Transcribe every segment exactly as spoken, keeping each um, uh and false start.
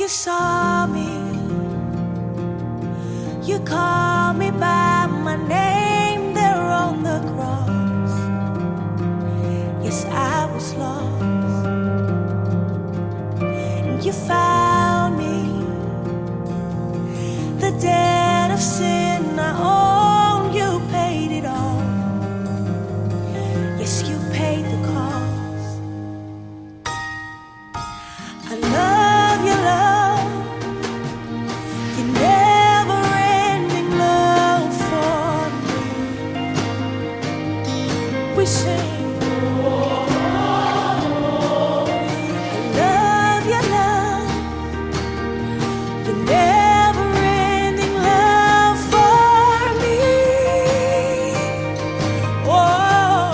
you saw me. You called me by my name there on the cross. Yes, I was lost, and you found me. The debt of sin I own, you paid it all. Yes, you paid the cost. I love your love, your never-ending love for me. We sing. I love your love, your never-ending love for me. Oh,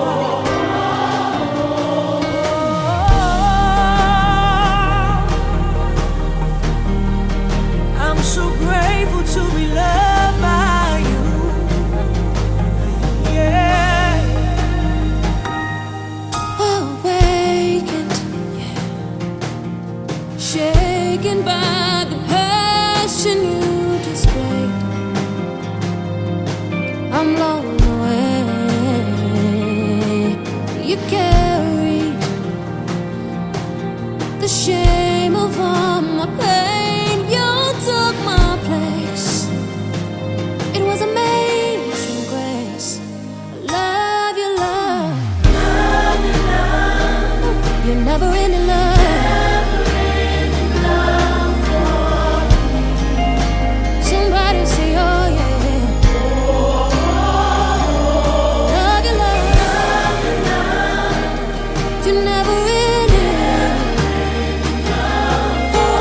I'm so grateful to be loved by you. Yeah. Awakened, yeah. Shaken by the passion you displayed. I'm blown away. You carried the shame of all my pain. You took my place. It was amazing grace. I love your love. You never ending love. Somebody say, oh yeah. Love your love. You never ending. Oh,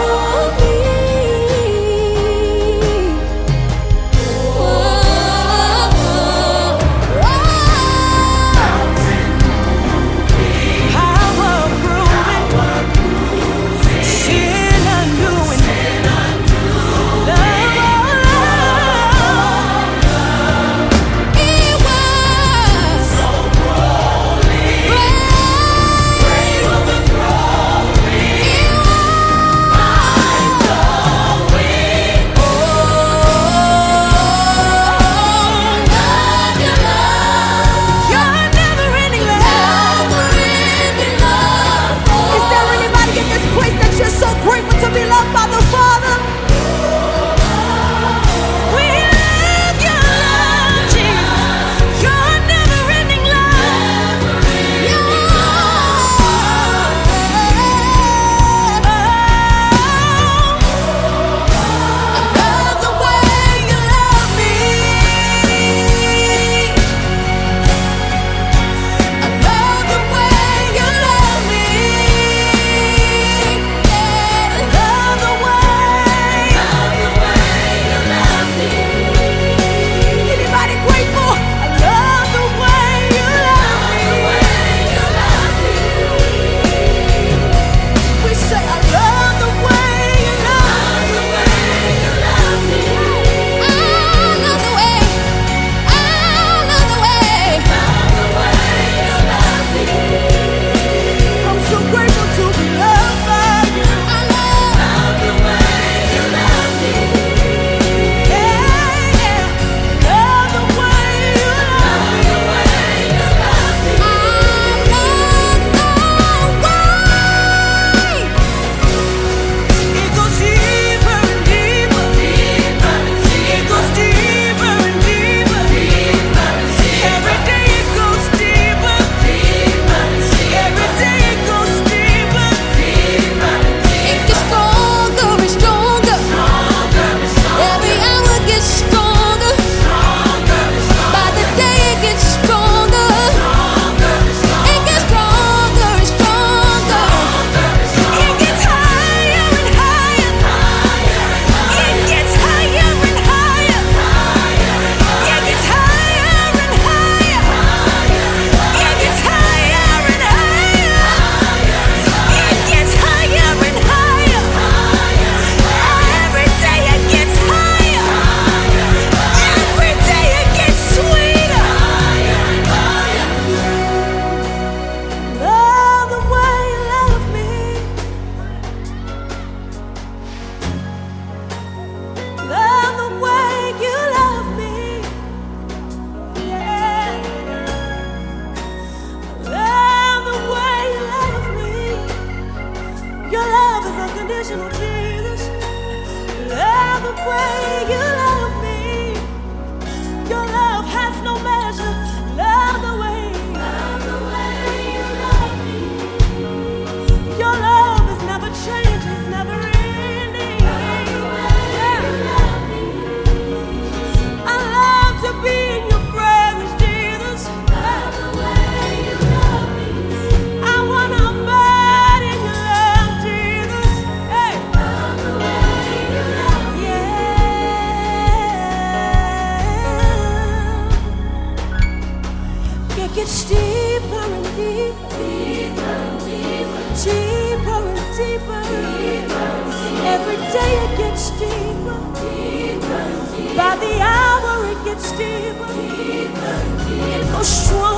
gets deeper and deeper, deeper and deeper, deeper and deeper, deeper and deeper. Every day it gets deeper, deeper and deeper. By the hour it gets deeper, deeper and deeper. It goes strong.